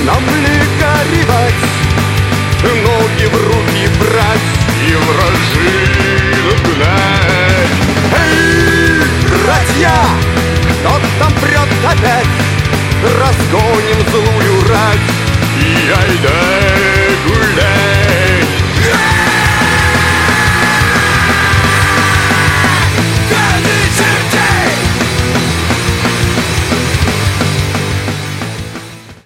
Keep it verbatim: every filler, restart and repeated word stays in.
Нам ли горевать, ноги в руки брать и вражину гнать? Эй, братья, кто там прет опять? Разгоним злую рать и айда!